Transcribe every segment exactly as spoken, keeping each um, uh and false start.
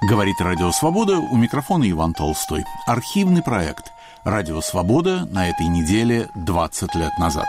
Говорит Радио Свобода, у микрофона Иван Толстой. Архивный проект «Радио Свобода» на этой неделе двадцать лет назад.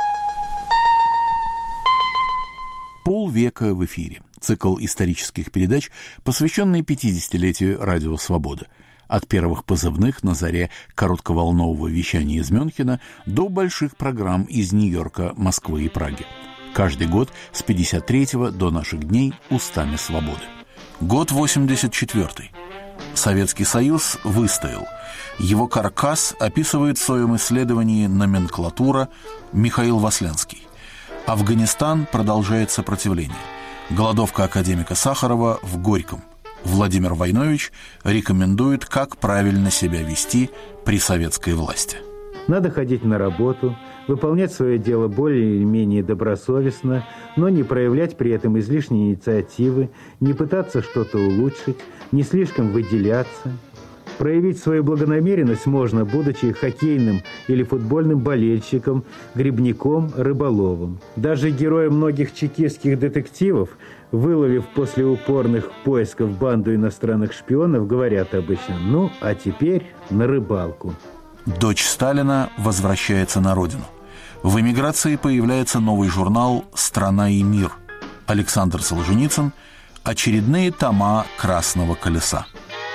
Полвека в эфире. Цикл исторических передач, посвященный пятидесятилетию Радио Свобода. От первых позывных на заре коротковолнового вещания из Мюнхена до больших программ из Нью-Йорка, Москвы и Праги. Каждый год с пятьдесят третьего до наших дней устами свободы. Год восемьдесят четвёртый. Советский Союз выстоял. Его каркас описывает в своем исследовании «Номенклатура» Михаил Васлянский. Афганистан продолжает сопротивление. Голодовка академика Сахарова в Горьком. Владимир Войнович рекомендует, как правильно себя вести при советской власти. Надо ходить на работу, выполнять свое дело более или менее добросовестно, но не проявлять при этом излишней инициативы, не пытаться что-то улучшить, не слишком выделяться. Проявить свою благонамеренность можно, будучи хоккейным или футбольным болельщиком, грибником, рыболовом. Даже герои многих чекистских детективов, выловив после упорных поисков банду иностранных шпионов, говорят обычно: «Ну, а теперь на рыбалку». Дочь Сталина возвращается на родину. В эмиграции появляется новый журнал «Страна и мир». Александр Солженицын. Очередные тома «Красного колеса».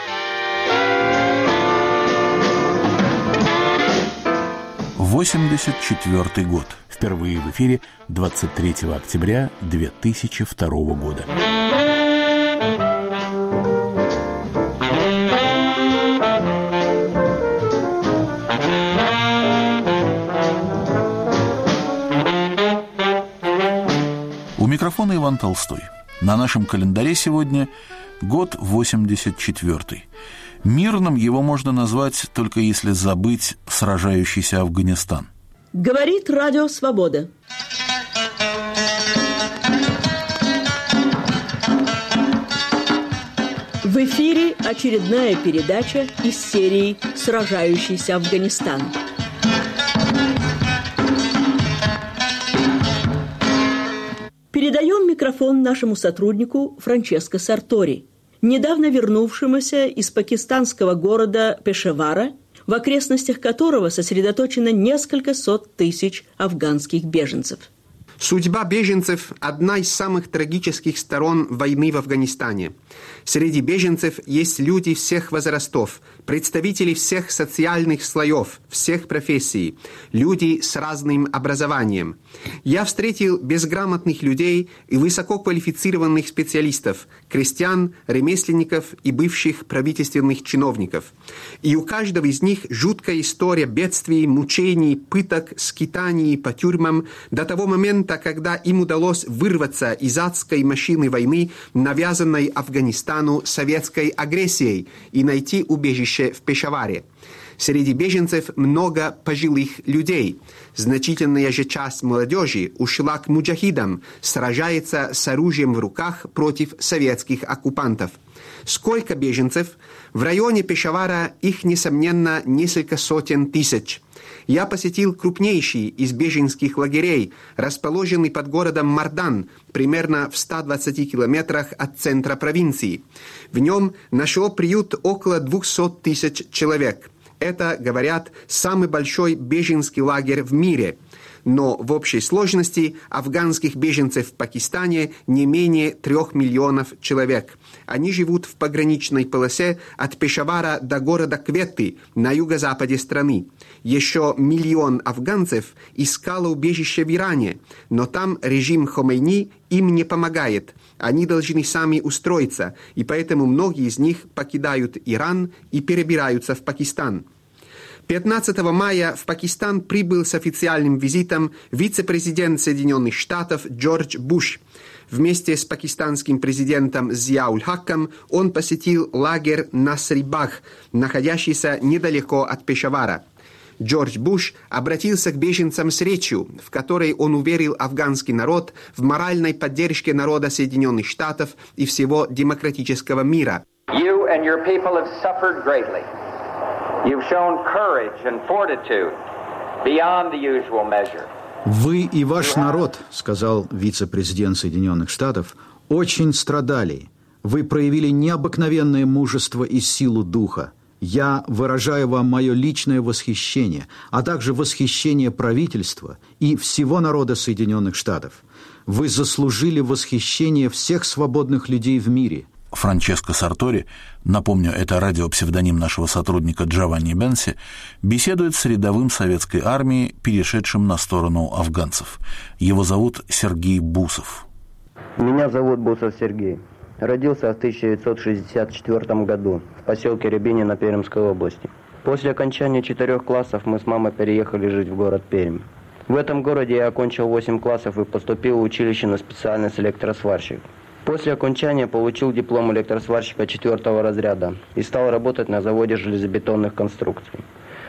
восемьдесят четвёртый год. Впервые в эфире двадцать третьего октября две тысячи второго года. У микрофона Иван Толстой. На нашем календаре сегодня год восемьдесят четвёртый. Мирным его можно назвать, только если забыть сражающийся Афганистан. Говорит Радио Свобода. В эфире очередная передача из серии «Сражающийся Афганистан». Передаем микрофон нашему сотруднику Франческо Сартори, недавно вернувшемуся из пакистанского города Пешавара, в окрестностях которого сосредоточено несколько сот тысяч афганских беженцев. Судьба беженцев – одна из самых трагических сторон войны в Афганистане. Среди беженцев есть люди всех возрастов, представители всех социальных слоев, всех профессий, люди с разным образованием. Я встретил безграмотных людей и высококвалифицированных специалистов, крестьян, ремесленников и бывших правительственных чиновников. И у каждого из них жуткая история бедствий, мучений, пыток, скитаний по тюрьмам до того момента, когда им удалось вырваться из адской машины войны, навязанной Афганистану советской агрессией, и найти убежище в Пешаваре. Среди беженцев много пожилых людей. Значительная же часть молодежи ушла к муджахидам, сражается с оружием в руках против советских оккупантов. Сколько беженцев? В районе Пешавара их, несомненно, несколько сотен тысяч. Я посетил крупнейший из беженских лагерей, расположенный под городом Мардан, примерно в ста двадцати километрах от центра провинции. В нем нашло приют около двухсот тысяч человек. Это, говорят, самый большой беженский лагерь в мире. Но в общей сложности афганских беженцев в Пакистане не менее трех миллионов человек. Они живут в пограничной полосе от Пешавара до города Кветты на юго-западе страны. Еще миллион афганцев искало убежище в Иране, но там режим Хомейни им не помогает. Они должны сами устроиться, и поэтому многие из них покидают Иран и перебираются в Пакистан. пятнадцатого мая в Пакистан прибыл с официальным визитом вице-президент Соединенных Штатов Джордж Буш. Вместе с пакистанским президентом Зияуль-Хаком он посетил лагерь Насрибах, находящийся недалеко от Пешавара. Джордж Буш обратился к беженцам с речью, в которой он уверил афганский народ в моральной поддержке народа Соединенных Штатов и всего демократического мира. You and your people have suffered greatly. You've shown courage and fortitude beyond the usual measure. Вы и ваш народ, сказал вице-президент Соединенных Штатов, очень страдали. Вы проявили необыкновенное мужество и силу духа. Я выражаю вам мое личное восхищение, а также восхищение правительства и всего народа Соединенных Штатов. Вы заслужили восхищение всех свободных людей в мире. Франческо Сартори, напомню, это радиопсевдоним нашего сотрудника Джованни Бенси, беседует с рядовым советской армии, перешедшим на сторону афганцев. Его зовут Сергей Бусов. Меня зовут Бусов Сергей. Родился в тысяча девятьсот шестьдесят четвёртом году в поселке Рябинино Пермской области. После окончания четырех классов мы с мамой переехали жить в город Пермь. В этом городе я окончил восемь классов и поступил в училище на специальность электросварщик. После окончания получил диплом электросварщика четвертого разряда и стал работать на заводе железобетонных конструкций.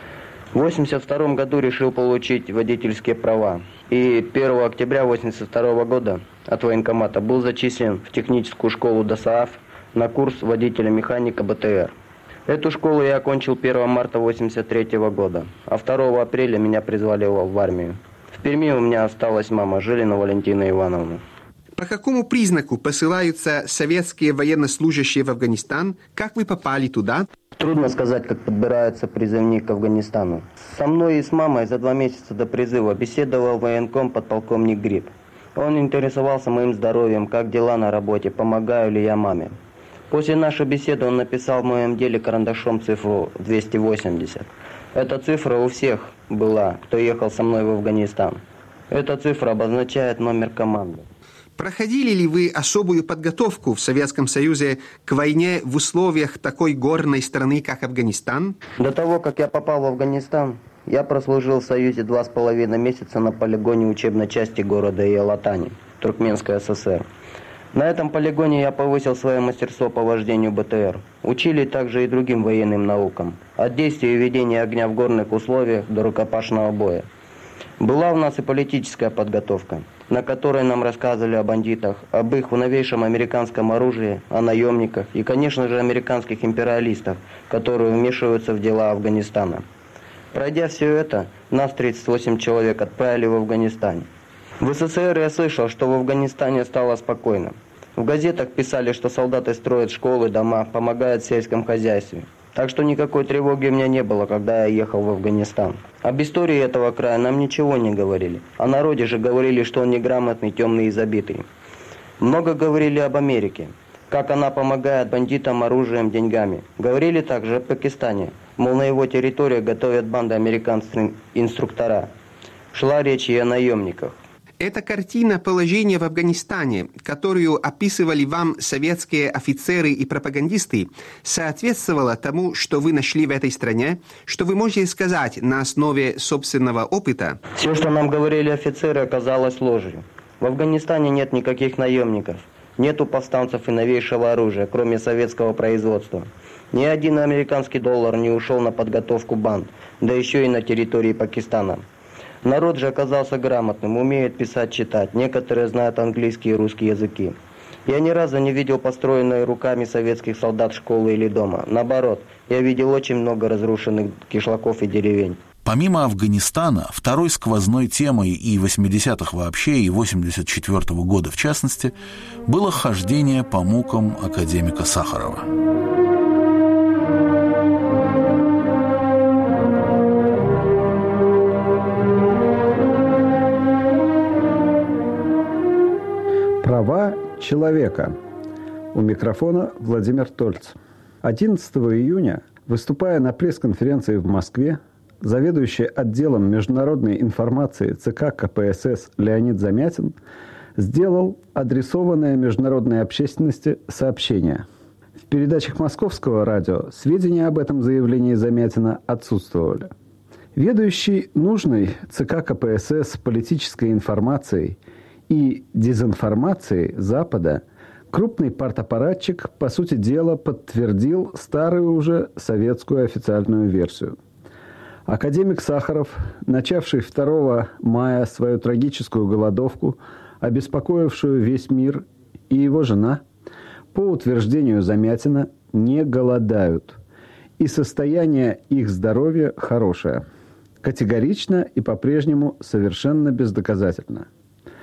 В восемьдесят втором году решил получить водительские права. И первого октября восемьдесят второго года от военкомата был зачислен в техническую школу ДОСААФ на курс водителя-механика БТР. Эту школу я окончил первого марта восемьдесят третьего года, а второго апреля меня призвали в армию. В Перми у меня осталась мама Жилина Валентина Ивановна. По какому признаку посылаются советские военнослужащие в Афганистан? Как вы попали туда? Трудно сказать, как подбирается призывник к Афганистану. Со мной и с мамой за два месяца до призыва беседовал военком подполковник Гриб. Он интересовался моим здоровьем, как дела на работе, помогаю ли я маме. После нашей беседы он написал в моем деле карандашом цифру двести восемьдесят. Эта цифра у всех была, кто ехал со мной в Афганистан. Эта цифра обозначает номер команды. Проходили ли вы особую подготовку в Советском Союзе к войне в условиях такой горной страны, как Афганистан? До того, как я попал в Афганистан, я прослужил в Союзе два с половиной месяца на полигоне учебной части города Иолатани, Туркменская ССР. На этом полигоне я повысил свое мастерство по вождению БТР. Учили также и другим военным наукам, от действия и ведения огня в горных условиях до рукопашного боя. Была у нас и политическая подготовка, на которой нам рассказывали о бандитах, об их новейшем американском оружии, о наемниках и, конечно же, американских империалистах, которые вмешиваются в дела Афганистана. Пройдя все это, нас тридцать восемь человек отправили в Афганистан. В СССР я слышал, что в Афганистане стало спокойно. В газетах писали, что солдаты строят школы, дома, помогают в сельском хозяйстве. Так что никакой тревоги у меня не было, когда я ехал в Афганистан. Об истории этого края нам ничего не говорили. О народе же говорили, что он неграмотный, темный и забитый. Много говорили об Америке, как она помогает бандитам оружием, деньгами. Говорили также о Пакистане, мол, на его территории готовят банды американских инструктора. Шла речь и о наемниках. Эта картина положения в Афганистане, которую описывали вам советские офицеры и пропагандисты, соответствовала тому, что вы нашли в этой стране? Что вы можете сказать на основе собственного опыта? Все, что нам говорили офицеры, оказалось ложью. В Афганистане нет никаких наемников, нету повстанцев и новейшего оружия, кроме советского производства. Ни один американский доллар не ушел на подготовку банд, да еще и на территории Пакистана. Народ же оказался грамотным, умеет писать, читать. Некоторые знают английский и русский языки. Я ни разу не видел построенные руками советских солдат школы или дома. Наоборот, я видел очень много разрушенных кишлаков и деревень. Помимо Афганистана, второй сквозной темой и восьмидесятых вообще, и восемьдесят четвёртого года в частности, было хождение по мукам академика Сахарова. Права человека. У микрофона Владимир Тольц. одиннадцатого июня, выступая на пресс-конференции в Москве, заведующий отделом международной информации ЦК КПСС Леонид Замятин сделал адресованное международной общественности сообщение. В передачах Московского радио сведения об этом заявлении Замятина отсутствовали. Ведущий нужной ЦК КПСС политической информацией и дезинформацией Запада, крупный партаппаратчик, по сути дела, подтвердил старую уже советскую официальную версию. Академик Сахаров, начавший второго мая свою трагическую голодовку, обеспокоившую весь мир, и его жена, по утверждению Замятина, не голодают, и состояние их здоровья хорошее. Категорично и по-прежнему совершенно бездоказательно.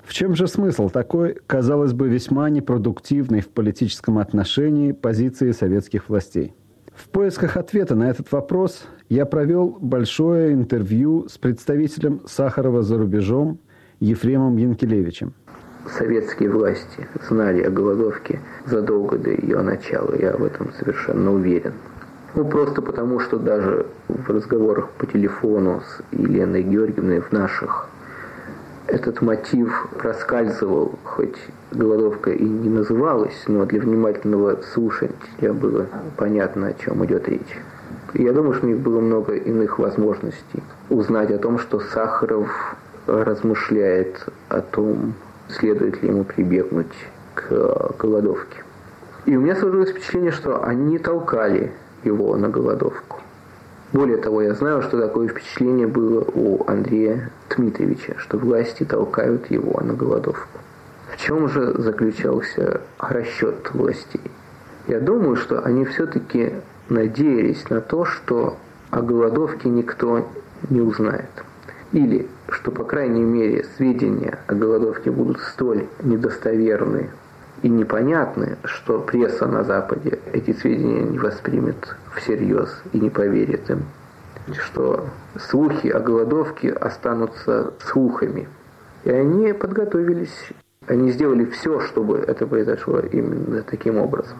В чем же смысл такой, казалось бы, весьма непродуктивной в политическом отношении позиции советских властей? В поисках ответа на этот вопрос я провел большое интервью с представителем Сахарова за рубежом Ефремом Янкелевичем. Советские власти знали о голодовке задолго до ее начала, я в этом совершенно уверен. Ну, просто потому, что даже в разговорах по телефону с Еленой Георгиевной в наших этот мотив проскальзывал, хоть голодовка и не называлась, но для внимательного слушателя было понятно, о чем идет речь. Я думаю, что у них было много иных возможностей узнать о том, что Сахаров размышляет о том, следует ли ему прибегнуть к голодовке. И у меня сложилось впечатление, что они толкали его на голодовку. Более того, я знаю, что такое впечатление было у Андрея Дмитриевича, что власти толкают его на голодовку. В чем же заключался расчет властей? Я думаю, что они все-таки надеялись на то, что о голодовке никто не узнает. Или, что, по крайней мере, сведения о голодовке будут столь недостоверны и непонятны, что пресса на Западе эти сведения не воспримет всерьез и не поверит им. Что слухи о голодовке останутся слухами. И они подготовились, они сделали все, чтобы это произошло именно таким образом.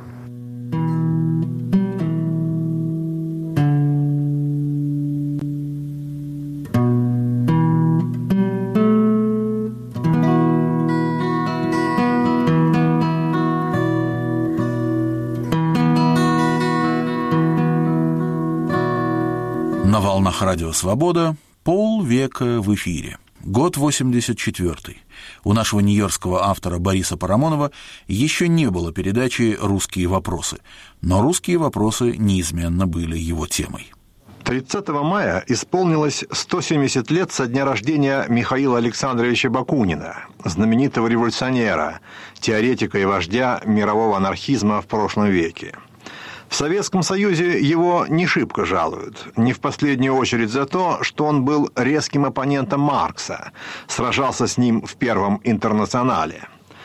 На волнах радио «Свобода» полвека в эфире. Год восемьдесят четвёртый. У нашего нью-йоркского автора Бориса Парамонова еще не было передачи «Русские вопросы», но русские вопросы неизменно были его темой. тридцатого мая исполнилось сто семьдесят лет со дня рождения Михаила Александровича Бакунина, знаменитого революционера, теоретика и вождя мирового анархизма в прошлом веке. В Советском Союзе его не шибко жалуют, не в последнюю очередь за то, что он был резким оппонентом Маркса, сражался с ним в Первом интернационале.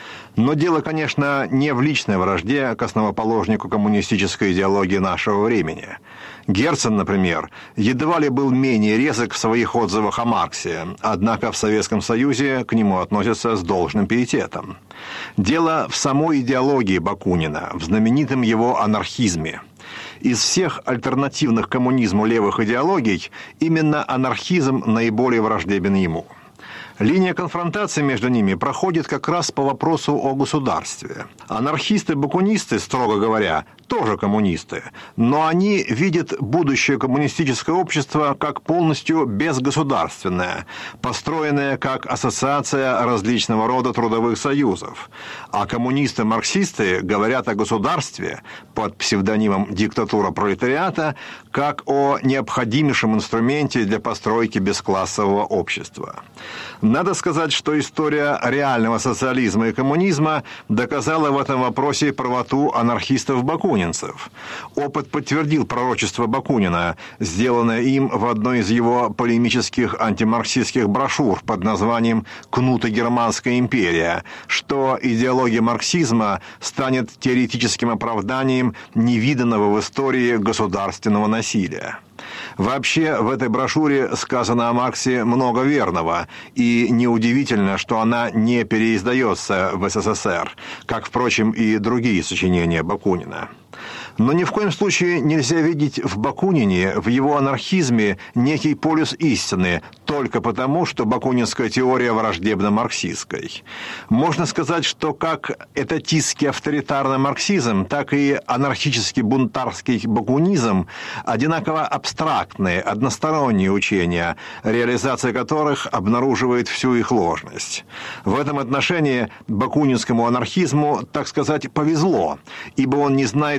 Но дело, конечно, не в личной вражде к основоположнику коммунистической идеологии нашего времени. Герцен, например, едва ли был менее резок в своих отзывах о Марксе, однако в Советском Союзе к нему относятся с должным пиететом. Дело в самой идеологии Бакунина, в знаменитом его анархизме. Из всех альтернативных коммунизму левых идеологий именно анархизм наиболее враждебен ему. Линия конфронтации между ними проходит как раз по вопросу о государстве. Анархисты-бакунисты, строго говоря, тоже коммунисты, но они видят будущее коммунистическое общество как полностью безгосударственное, построенное как ассоциация различного рода трудовых союзов. А коммунисты-марксисты говорят о государстве под псевдонимом «диктатура пролетариата» как о необходимейшем инструменте для постройки бесклассового общества. Надо сказать, что история реального социализма и коммунизма доказала в этом вопросе правоту анархистов-бакунинцев. Опыт подтвердил пророчество Бакунина, сделанное им в одной из его полемических антимарксистских брошюр под названием «Кнут и Германская империя», что идеология марксизма станет теоретическим оправданием невиданного в истории государственного насилия. Вообще, в этой брошюре сказано о Марксе много верного, и неудивительно, что она не переиздается в СССР, как, впрочем, и другие сочинения Бакунина. Но ни в коем случае нельзя видеть в Бакунине, в его анархизме, некий полюс истины, только потому, что бакунинская теория враждебна марксистской. Можно сказать, что как этатистский авторитарный марксизм, так и анархический бунтарский бакунизм одинаково абстрактные, односторонние учения, реализация которых обнаруживает всю их ложность. В этом отношении бакунинскому анархизму, так сказать, повезло, ибо он не знает практически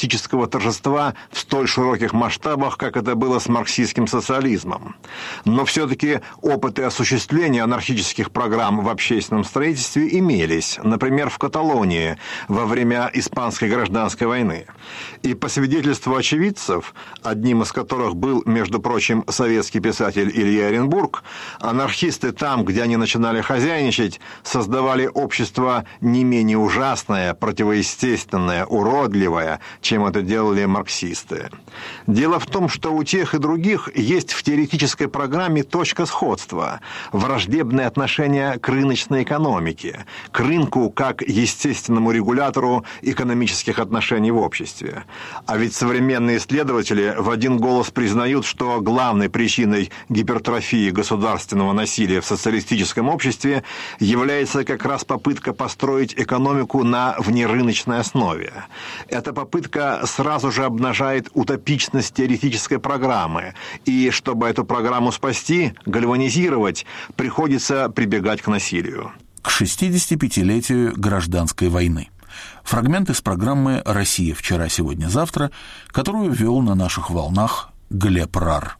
политического торжества в столь широких масштабах, как это было с марксистским социализмом. Но все-таки опыты осуществления анархических программ в общественном строительстве имелись, например, в Каталонии во время Испанской гражданской войны. И по свидетельству очевидцев, одним из которых был, между прочим, советский писатель Илья Оренбург, анархисты там, где они начинали хозяйничать, создавали общество не менее ужасное, противоестественное, уродливое, чем это делали марксисты. Дело в том, что у тех и других есть в теоретической программе точка сходства, враждебное отношение к рыночной экономике, к рынку как естественному регулятору экономических отношений в обществе. А ведь современные исследователи в один голос признают, что главной причиной гипертрофии государственного насилия в социалистическом обществе является как раз попытка построить экономику на внерыночной основе. Эта попытка сразу же обнажает утопичность теоретической программы, и чтобы эту программу спасти, гальванизировать, приходится прибегать к насилию. К шестидесятипятилетию гражданской войны. Фрагмент из программы «Россия. Вчера, сегодня, завтра», которую вел на наших волнах Глеб Рар.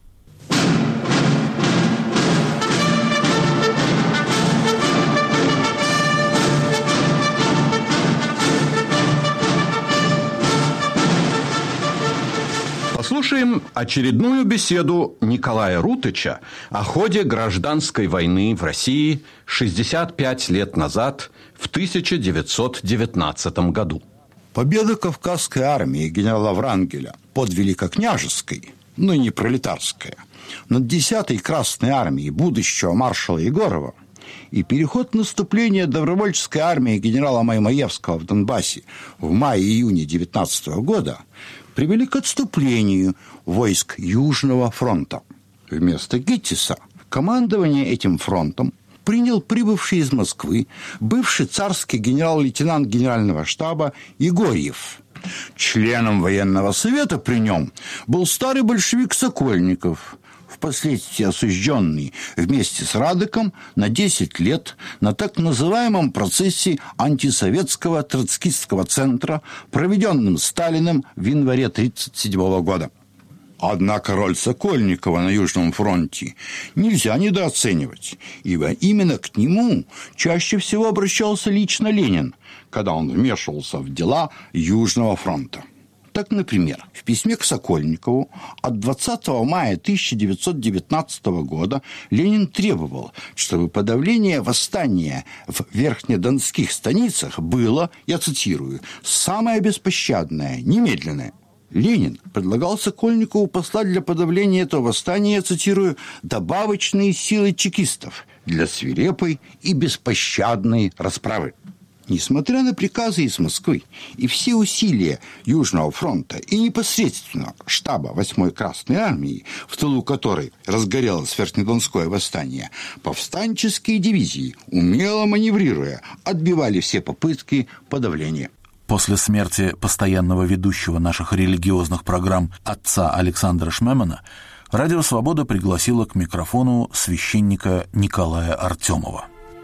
Послушаем очередную беседу Николая Рутыча о ходе гражданской войны в России шестьдесят пять лет назад, в тысяча девятьсот девятнадцатом году. Победа Кавказской армии генерала Врангеля под Великокняжеской, но не пролетарская, над десятой Красной армией будущего маршала Егорова и переход наступления добровольческой армии генерала Маймаевского в Донбассе в мае-июне девятнадцатого года привели к отступлению войск Южного фронта. Вместо Геттиса командование этим фронтом принял прибывший из Москвы бывший царский генерал-лейтенант генерального штаба Егорьев. Членом военного совета при нем был старый большевик Сокольников, впоследствии осужденный вместе с Радыком на десять лет на так называемом процессе антисоветского троцкистского центра, проведенном Сталиным в январе тысяча девятьсот тридцать седьмого года. Однако роль Сокольникова на Южном фронте нельзя недооценивать, ибо именно к нему чаще всего обращался лично Ленин, когда он вмешивался в дела Южного фронта. Так, например, в письме к Сокольникову от двадцатого мая тысяча девятьсот девятнадцатого года Ленин требовал, чтобы подавление восстания в верхнедонских станицах было, я цитирую, «самое беспощадное, немедленное». Ленин предлагал Сокольникову послать для подавления этого восстания, я цитирую, «добавочные силы чекистов для свирепой и беспощадной расправы». Несмотря на приказы из Москвы и все усилия Южного фронта и непосредственно штаба восьмой Красной армии, в тылу которой разгорелось Верхнедонское восстание, повстанческие дивизии, умело маневрируя, отбивали все попытки подавления. После смерти постоянного ведущего наших религиозных программ отца Александра Шмемана Радио Свобода пригласило к микрофону священника Николая Артемова.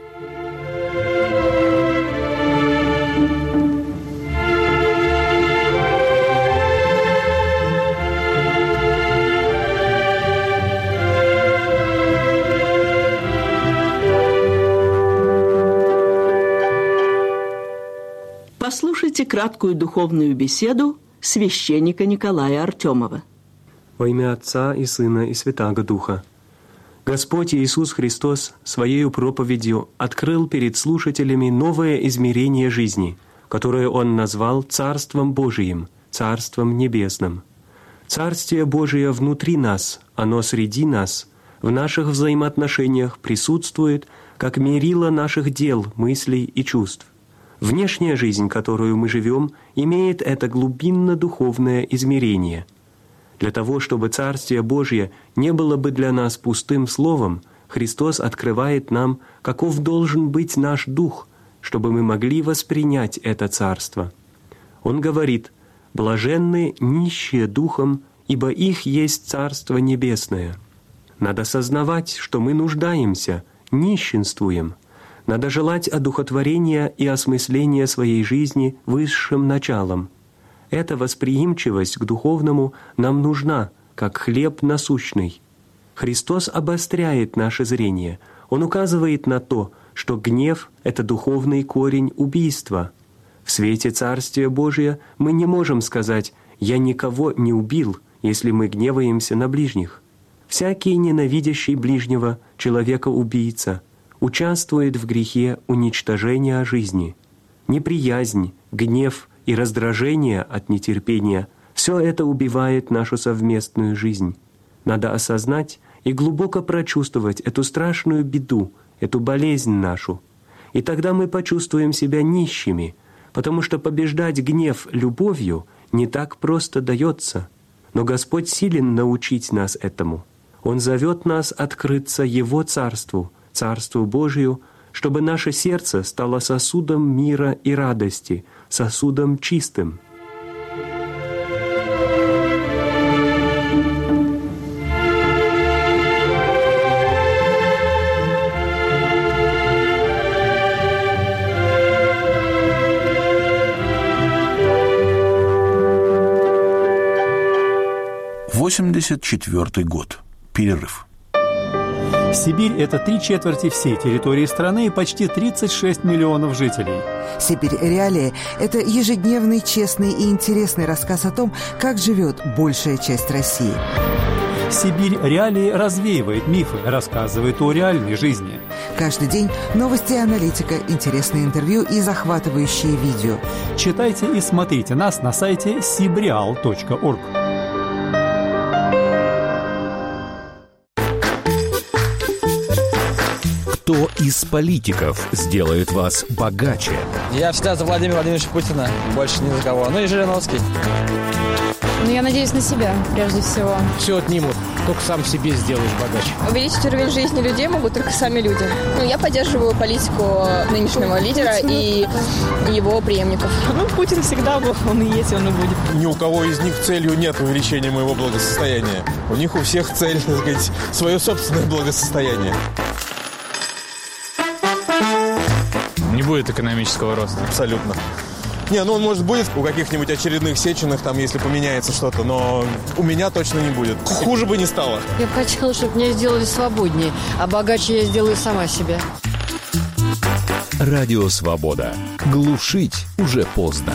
Послушайте краткую духовную беседу священника Николая Артемова. Во имя Отца и Сына и Святаго Духа. Господь Иисус Христос Своею проповедью открыл перед слушателями новое измерение жизни, которое Он назвал Царством Божиим, Царством Небесным. Царствие Божие внутри нас, оно среди нас, в наших взаимоотношениях присутствует, как мерило наших дел, мыслей и чувств. Внешняя жизнь, которую мы живем, имеет это глубинно-духовное измерение. Для того, чтобы Царствие Божье не было бы для нас пустым словом, Христос открывает нам, каков должен быть наш дух, чтобы мы могли воспринять это Царство. Он говорит: «Блаженны нищие духом, ибо их есть Царство Небесное». Надо сознавать, что мы нуждаемся, нищенствуем. Надо желать одухотворения и осмысления своей жизни высшим началом. Эта восприимчивость к духовному нам нужна, как хлеб насущный. Христос обостряет наше зрение. Он указывает на то, что гнев — это духовный корень убийства. В свете Царствия Божия мы не можем сказать «я никого не убил», если мы гневаемся на ближних. Всякий ненавидящий ближнего человека-убийца участвует в грехе уничтожения жизни. Неприязнь, гнев и раздражение от нетерпения — все это убивает нашу совместную жизнь. Надо осознать и глубоко прочувствовать эту страшную беду, эту болезнь нашу. И тогда мы почувствуем себя нищими, потому что побеждать гнев любовью не так просто дается. Но Господь силен научить нас этому. Он зовет нас открыться Его Царству, Царству Божию, чтобы наше сердце стало сосудом мира и радости, сосудом чистым. восемьдесят четвёртый год. Перерыв. Сибирь – это три четверти всей территории страны и почти тридцать шесть миллионов жителей. «Сибирь. Реалии» – это ежедневный, честный и интересный рассказ о том, как живет большая часть России. «Сибирь. Реалии» развеивает мифы, рассказывает о реальной жизни. Каждый день новости и аналитика, интересные интервью и захватывающие видео. Читайте и смотрите нас на сайте сибреал точка орг. Кто из политиков сделает вас богаче? Я всегда за Владимира Владимировича Путина, больше ни за кого. Ну и Жириновский. Ну, я надеюсь на себя, прежде всего. Все отнимут, только сам себе сделаешь богаче. Увеличить уровень жизни людей могут только сами люди. Ну, я поддерживаю политику нынешнего лидера и его преемников. Ну, Путин всегда был, он и есть, он и будет. Ни у кого из них целью нет увеличения моего благосостояния. У них у всех цель, так сказать, свое собственное благосостояние. Не будет экономического роста. Абсолютно. Не, ну он, может, будет у каких-нибудь очередных Сеченых, там, если поменяется что-то, но у меня точно не будет. Хуже бы не стало. Я бы хотела, чтобы меня сделали свободнее, а богаче я сделаю сама себя. Радио «Свобода». Глушить уже поздно.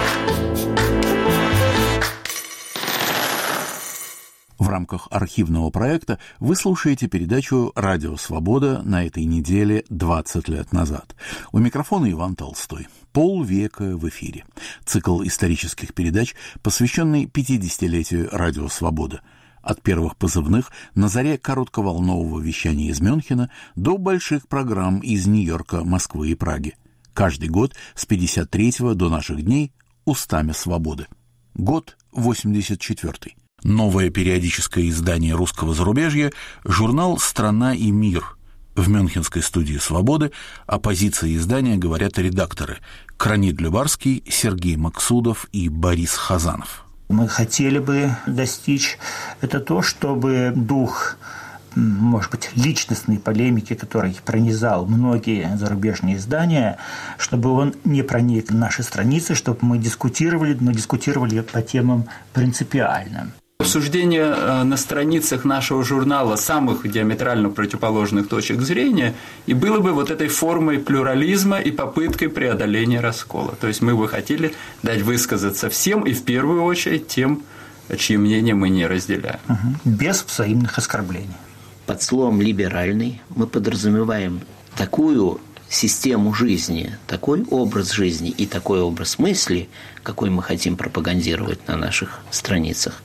В рамках архивного проекта вы слушаете передачу «Радио Свобода» на этой неделе двадцать лет назад. У микрофона Иван Толстой. Полвека в эфире. Цикл исторических передач, посвященный пятидесятилетию «Радио Свобода». От первых позывных на заре коротковолнового вещания из Мюнхена до больших программ из Нью-Йорка, Москвы и Праги. Каждый год с пятьдесят третьего до наших дней устами свободы. Год восемьдесят четвёртый. Новое периодическое издание русского зарубежья – журнал «Страна и мир». В мюнхенской студии «Свободы» о позиции издания говорят редакторы Кранид Любарский, Сергей Максудов и Борис Хазанов. Мы хотели бы достичь это то, чтобы дух, может быть, личностной полемики, который пронизал многие зарубежные издания, чтобы он не проник в наши страницы, чтобы мы дискутировали, но дискутировали по темам принципиальным. Обсуждение на страницах нашего журнала самых диаметрально противоположных точек зрения и было бы вот этой формой плюрализма и попыткой преодоления раскола. То есть мы бы хотели дать высказаться всем и в первую очередь тем, чьи мнения мы не разделяем. Угу. Без взаимных оскорблений. Под словом «либеральный» мы подразумеваем такую систему жизни, такой образ жизни и такой образ мысли, какой мы хотим пропагандировать на наших страницах,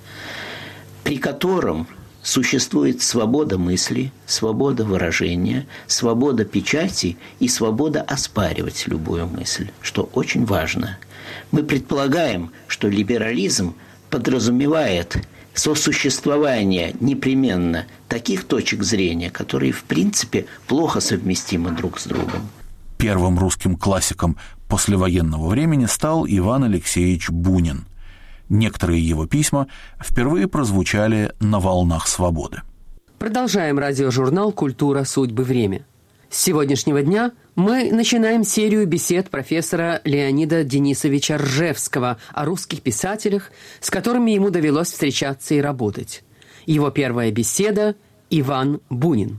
при котором существует свобода мысли, свобода выражения, свобода печати и свобода оспаривать любую мысль, что очень важно. Мы предполагаем, что либерализм подразумевает сосуществование непременно таких точек зрения, которые в принципе плохо совместимы друг с другом. Первым русским классиком послевоенного времени стал Иван Алексеевич Бунин. Некоторые его письма впервые прозвучали на волнах свободы. Продолжаем радиожурнал «Культура, судьбы, время». С сегодняшнего дня Мы начинаем серию бесед профессора Леонида Денисовича Ржевского о русских писателях, с которыми ему довелось встречаться и работать. Его первая беседа «Иван Бунин».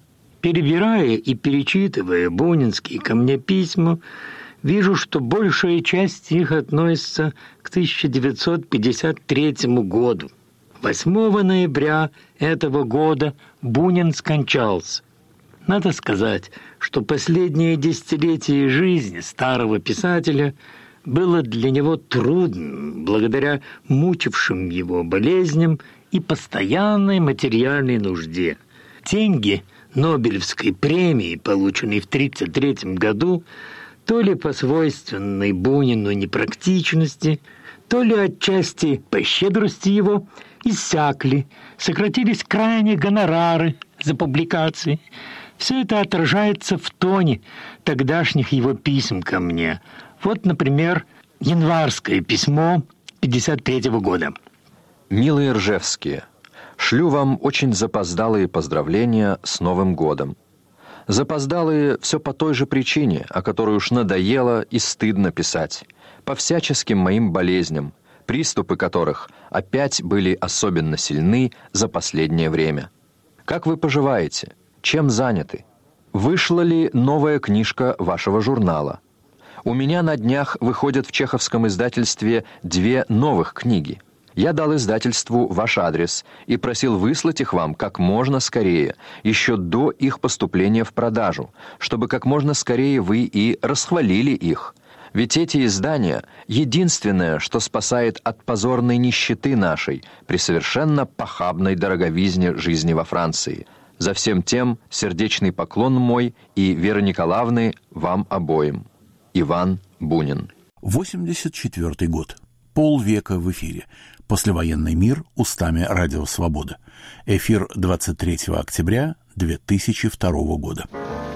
Перебирая и перечитывая бунинские ко мне письма, вижу, что большая часть их относится к тысяча девятьсот пятьдесят третьему году. восьмого ноября этого года Бунин скончался. Надо сказать, что последнее десятилетие жизни старого писателя было для него трудным, благодаря мучившим его болезням и постоянной материальной нужде. Деньги Нобелевской премии, полученной в тридцать третьем году, то ли по свойственной Бунину непрактичности, то ли отчасти по щедрости его, иссякли, сократились крайне гонорары за публикации. Все это отражается в тоне тогдашних его писем ко мне. Вот, например, январское письмо пятьдесят третьего года. «Милые Ржевские, шлю вам очень запоздалые поздравления с Новым годом. Запоздалые все по той же причине, о которой уж надоело и стыдно писать, по всяческим моим болезням, приступы которых опять были особенно сильны за последнее время. Как вы поживаете? Чем заняты? Вышла ли новая книжка вашего журнала? У меня на днях выходят в чеховском издательстве две новых книги. Я дал издательству ваш адрес и просил выслать их вам как можно скорее, еще до их поступления в продажу, чтобы как можно скорее вы и расхвалили их. Ведь эти издания — единственное, что спасает от позорной нищеты нашей при совершенно похабной дороговизне жизни во Франции. За всем тем сердечный поклон мой и Веры Николаевны вам обоим. Иван Бунин». восемьдесят четвёртый год. Полвека в эфире. Послевоенный мир устами Радио Свобода. Эфир двадцать третьего октября две тысячи второго года.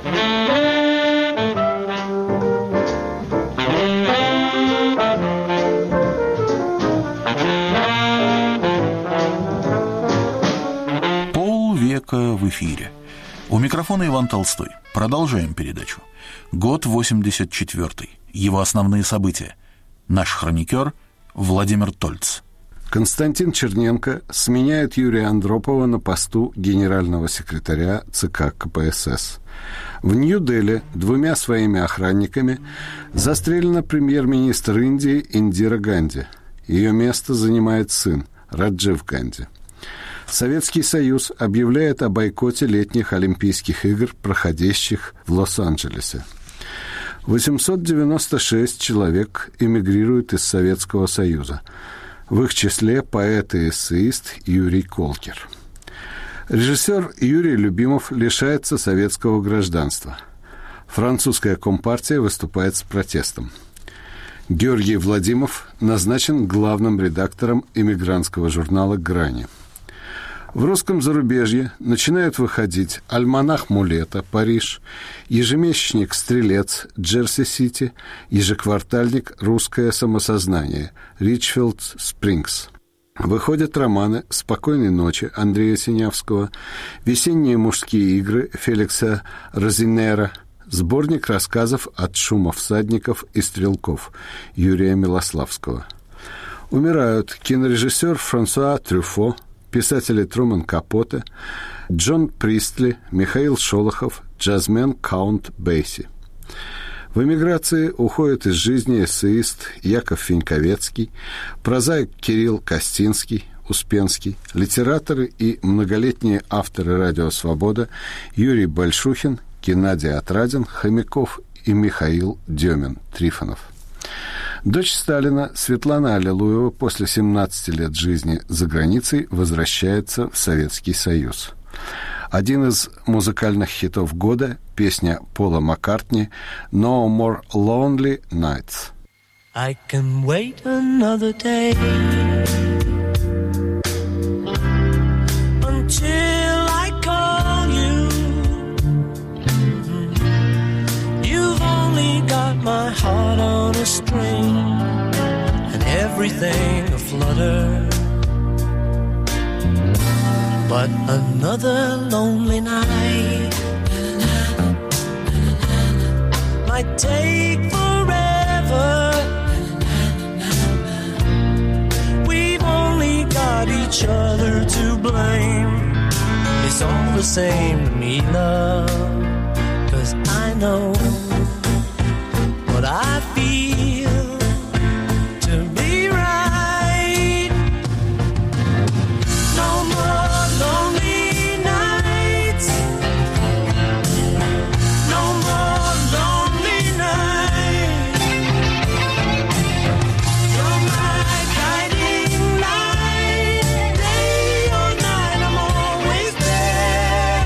Полвека в эфире. У микрофона Иван Толстой. Продолжаем передачу. Год восемьдесят четвёртый. Его основные события. Наш хроникер Владимир Тольц. Константин Черненко сменяет Юрия Андропова на посту генерального секретаря ЦК КПСС. В Нью-Дели двумя своими охранниками застрелена премьер-министр Индии Индира Ганди. Ее место занимает сын Раджив Ганди. Советский Союз объявляет о бойкоте летних Олимпийских игр, проходящих в Лос-Анджелесе. восемьсот девяносто шесть человек эмигрируют из Советского Союза. В их числе поэт и эссеист Юрий Колкер. Режиссер Юрий Любимов лишается советского гражданства. Французская компартия выступает с протестом. Георгий Владимов назначен главным редактором эмигрантского журнала «Грани». В русском зарубежье начинают выходить «Альманах Мулета», Париж, ежемесячник «Стрелец», Джерси-Сити, ежеквартальник «Русское самосознание», Ричфилд Спрингс. Выходят романы «Спокойной ночи» Андрея Синявского, «Весенние мужские игры» Феликса Розинера, сборник рассказов «От шума всадников и стрелков» Юрия Милославского. Умирают кинорежиссер Франсуа Трюфо, писатели Труман Капоте, Джон Пристли, Михаил Шолохов, джазмен Каунт Бейси. В эмиграции уходит из жизни эссеист Яков Феньковецкий, прозаик Кирилл Костинский, Успенский, литераторы и многолетние авторы «Радио Свобода» Юрий Большухин, Геннадий Отрадин, Хомяков и Михаил Демин, Трифонов. Дочь Сталина Светлана Аллилуева после семнадцати лет жизни за границей возвращается в Советский Союз. Один из музыкальных хитов года – песня Пола Маккартни «No More Lonely Nights». I can wait another day until I call you. You've only got my heart on a string and everything aflutter. But another lonely night might take forever. We've only got each other to blame. It's all the same to me, love, 'cause I know what I feel to be right. No more lonely nights. No more lonely nights. You're my guiding light. Day or night, I'm always there.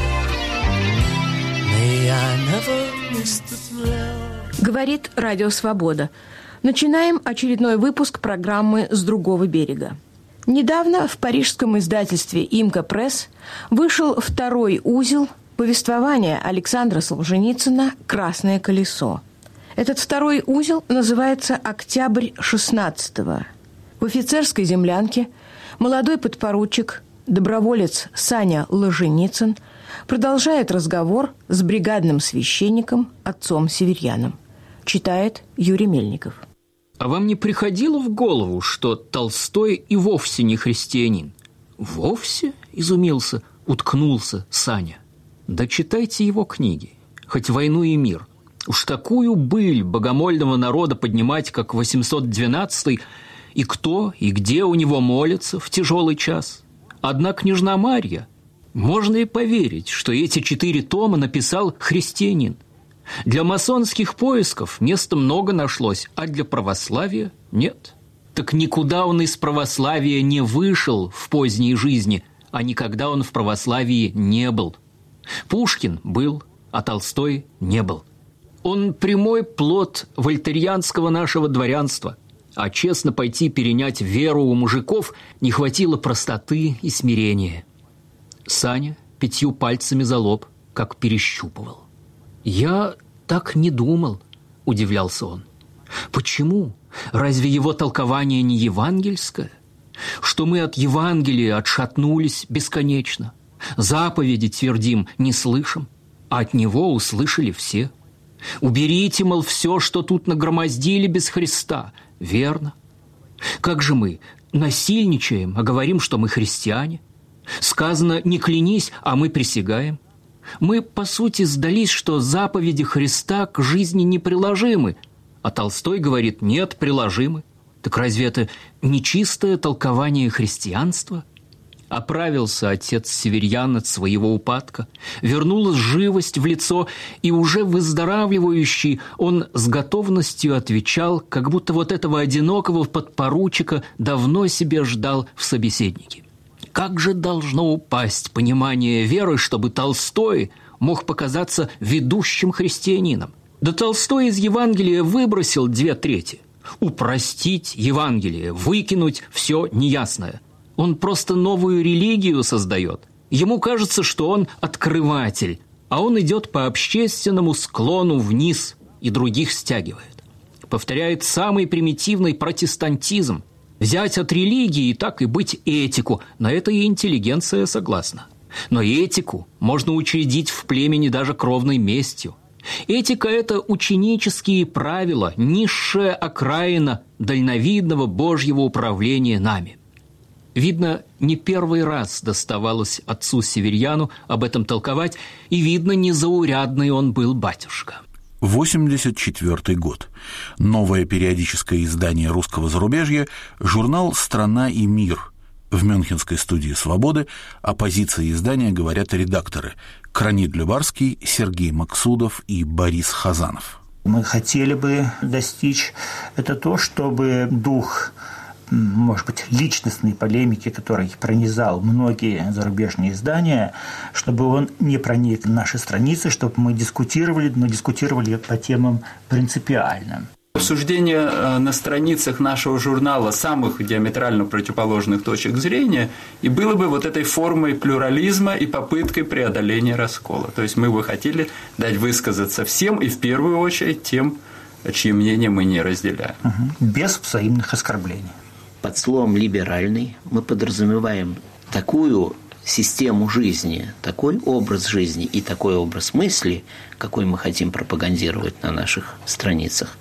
May I never miss the thrill. Говорит Радио Свобода. Начинаем очередной выпуск программы «С другого берега». Недавно в парижском издательстве «Имка Пресс» вышел второй узел повествования Александра Солженицына «Красное колесо». Этот второй узел называется «Октябрь шестнадцатого». В офицерской землянке молодой подпоручик, доброволец Саня Ложеницын продолжает разговор с бригадным священником отцом Северьяном. Читает Юрий Мельников. А вам не приходило в голову, что Толстой и вовсе не христианин? Вовсе? Изумился, уткнулся Саня. Да читайте его книги, хоть «Войну и мир». Уж такую быль богомольного народа поднимать, как восемьсот двенадцатый, и кто, и где у него молятся в тяжелый час. Одна княжна Марья. Можно ли поверить, что эти четыре тома написал христианин? Для масонских поисков места много нашлось, а для православия нет. Так никуда он из православия не вышел в поздней жизни, а никогда он в православии не был. Пушкин был, а Толстой не был. Он прямой плод вольтерианского нашего дворянства, а честно пойти перенять веру у мужиков не хватило простоты и смирения. Саня пятью пальцами за лоб, как перещупывал. «Я так не думал», – удивлялся он. «Почему? Разве его толкование не евангельское? Что мы от Евангелия отшатнулись бесконечно, заповеди твердим не слышим, а от него услышали все. Уберите, мол, все, что тут нагромоздили без Христа. Верно. Как же мы насильничаем, а говорим, что мы христиане? Сказано «не клянись», а мы присягаем. Мы, по сути, сдались, что заповеди Христа к жизни неприложимы, а Толстой говорит «нет, приложимы». Так разве это не чистое толкование христианства? Оправился отец Северьян от своего упадка, вернулась живость в лицо, и уже выздоравливающий он с готовностью отвечал, как будто вот этого одинокого подпоручика давно себе ждал в собеседнике. Как же должно упасть понимание веры, чтобы Толстой мог показаться ведущим христианином? Да Толстой из Евангелия выбросил две трети. Упростить Евангелие, выкинуть все неясное. Он просто новую религию создает. Ему кажется, что он открыватель, а он идет по общественному склону вниз и других стягивает. Повторяет самый примитивный протестантизм. Взять от религии и так и быть этику, на это и интеллигенция согласна. Но этику можно учредить в племени даже кровной местью. Этика – это ученические правила, низшая окраина дальновидного Божьего управления нами. Видно, не первый раз доставалось отцу Северьяну об этом толковать, и, видно, незаурядный он был батюшка. восемьдесят четвёртый год. Новое периодическое издание русского зарубежья, журнал «Страна и мир». В мюнхенской студии «Свободы» о позиции издания говорят редакторы Кранид Любарский, Сергей Максудов и Борис Хазанов. Мы хотели бы достичь это то, чтобы дух, может быть, личностной полемики, который пронизал многие зарубежные издания, чтобы он не проник в наши страницы, чтобы мы дискутировали, но дискутировали по темам принципиальным. Обсуждение на страницах нашего журнала самых диаметрально противоположных точек зрения и было бы вот этой формой плюрализма и попыткой преодоления раскола. То есть мы бы хотели дать высказаться всем и в первую очередь тем, чьи мнения мы не разделяем. Угу. Без взаимных оскорблений. Под словом «либеральный» мы подразумеваем такую систему жизни, такой образ жизни и такой образ мысли, какой мы хотим пропагандировать на наших страницах,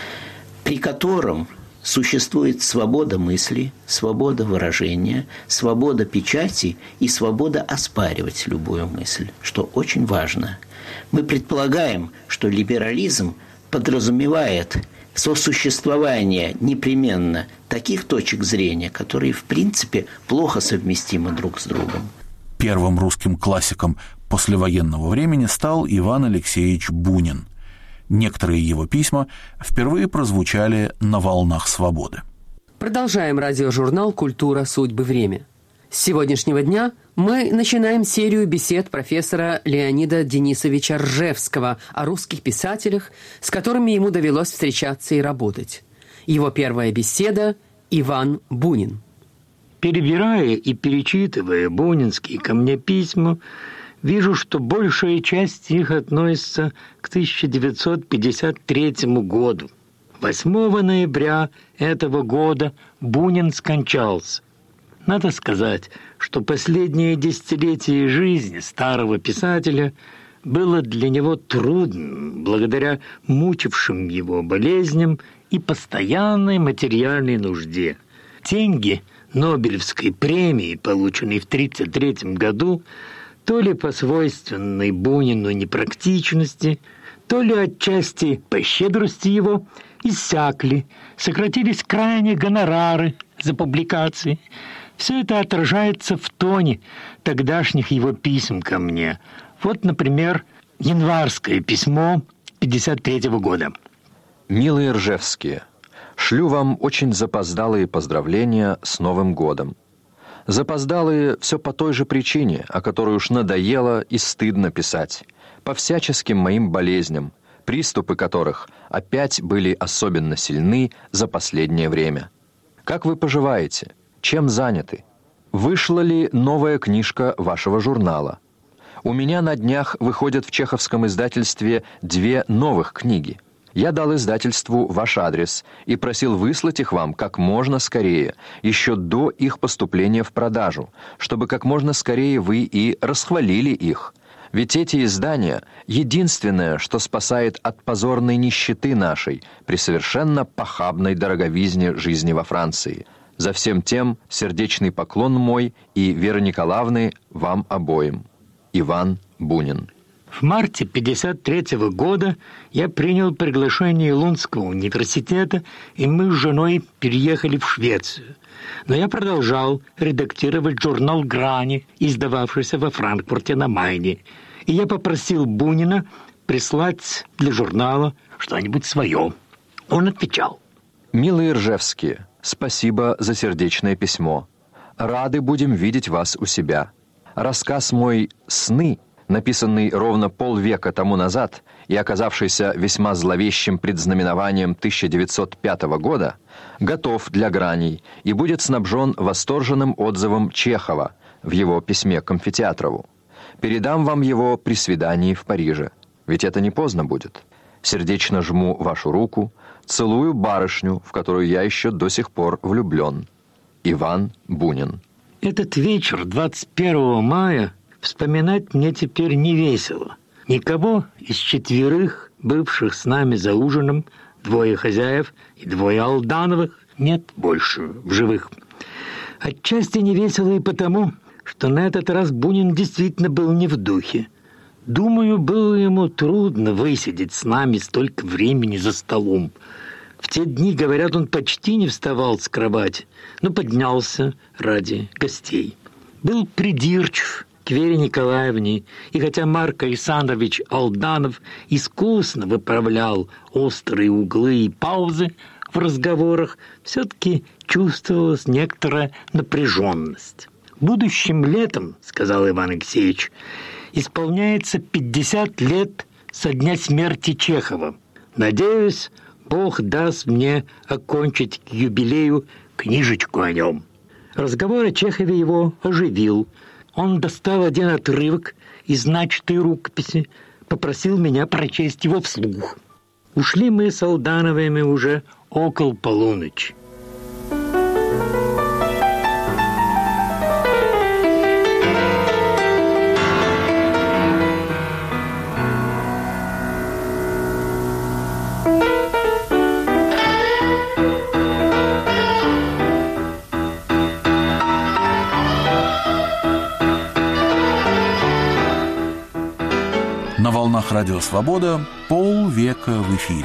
при котором существует свобода мысли, свобода выражения, свобода печати и свобода оспаривать любую мысль, что очень важно. Мы предполагаем, что либерализм подразумевает сосуществование непременно таких точек зрения, которые, в принципе, плохо совместимы друг с другом. Первым русским классиком послевоенного времени стал Иван Алексеевич Бунин. Некоторые его письма впервые прозвучали на «Волнах свободы». Продолжаем радиожурнал «Культура, судьбы, время». С сегодняшнего дня мы начинаем серию бесед профессора Леонида Денисовича Ржевского о русских писателях, с которыми ему довелось встречаться и работать. Его первая беседа «Иван Бунин». Перебирая и перечитывая бунинские ко мне письма, вижу, что большая часть их относится к тысяча девятьсот пятьдесят третьему году. восьмого ноября этого года Бунин скончался. Надо сказать, что последнее десятилетие жизни старого писателя было для него трудным, благодаря мучившим его болезням и постоянной материальной нужде. Деньги Нобелевской премии, полученной в тридцать третьем году, то ли по свойственной Бунину непрактичности, то ли отчасти по щедрости его, иссякли, сократились крайне гонорары за публикации. Все это отражается в тоне тогдашних его писем ко мне. Вот, например, январское письмо пятьдесят третьего года. «Милые Ржевские, шлю вам очень запоздалые поздравления с Новым годом. Запоздалые все по той же причине, о которой уж надоело и стыдно писать, по всяческим моим болезням, приступы которых опять были особенно сильны за последнее время. Как вы поживаете? Чем заняты? Вышла ли новая книжка вашего журнала? У меня на днях выходят в чеховском издательстве две новых книги. Я дал издательству ваш адрес и просил выслать их вам как можно скорее, еще до их поступления в продажу, чтобы как можно скорее вы и расхвалили их. Ведь эти издания — единственное, что спасает от позорной нищеты нашей при совершенно похабной дороговизне жизни во Франции. За всем тем сердечный поклон мой и Веры Николаевны вам обоим. Иван Бунин». В марте пятьдесят третьего года я принял приглашение Лунского университета, и мы с женой переехали в Швецию. Но я продолжал редактировать журнал «Грани», издававшийся во Франкфурте на Майне. И я попросил Бунина прислать для журнала что-нибудь свое. Он отвечал: «Милые Ржевские, спасибо за сердечное письмо. Рады будем видеть вас у себя. Рассказ мой «Сны», написанный ровно полвека тому назад и оказавшийся весьма зловещим предзнаменованием тысяча девятьсот пятого года, готов для граней и будет снабжен восторженным отзывом Чехова в его письме к амфитеатрову. Передам вам его при свидании в Париже, ведь это не поздно будет. Сердечно жму вашу руку, целую барышню, в которую я еще до сих пор влюблен. Иван Бунин». Этот вечер двадцать первого мая вспоминать мне теперь не весело. Никого из четверых, бывших с нами за ужином, двое хозяев и двое Алдановых, нет больше в живых. Отчасти не весело и потому, что на этот раз Бунин действительно был не в духе. Думаю, было ему трудно высидеть с нами столько времени за столом. В те дни, говорят, он почти не вставал с кровати, но поднялся ради гостей. Был придирчив к Вере Николаевне, и хотя Марк Александрович Алданов искусно выправлял острые углы и паузы в разговорах, все-таки чувствовалась некоторая напряженность. «Будущим летом, — сказал Иван Алексеевич, — исполняется пятьдесят лет со дня смерти Чехова. Надеюсь, Бог даст мне окончить к юбилею книжечку о нем». Разговор о Чехове его оживил. Он достал один отрывок из начатой рукописи, попросил меня прочесть его вслух. Ушли мы с Алдановыми уже около полуночи. волнах Радио Свобода полвека в эфире.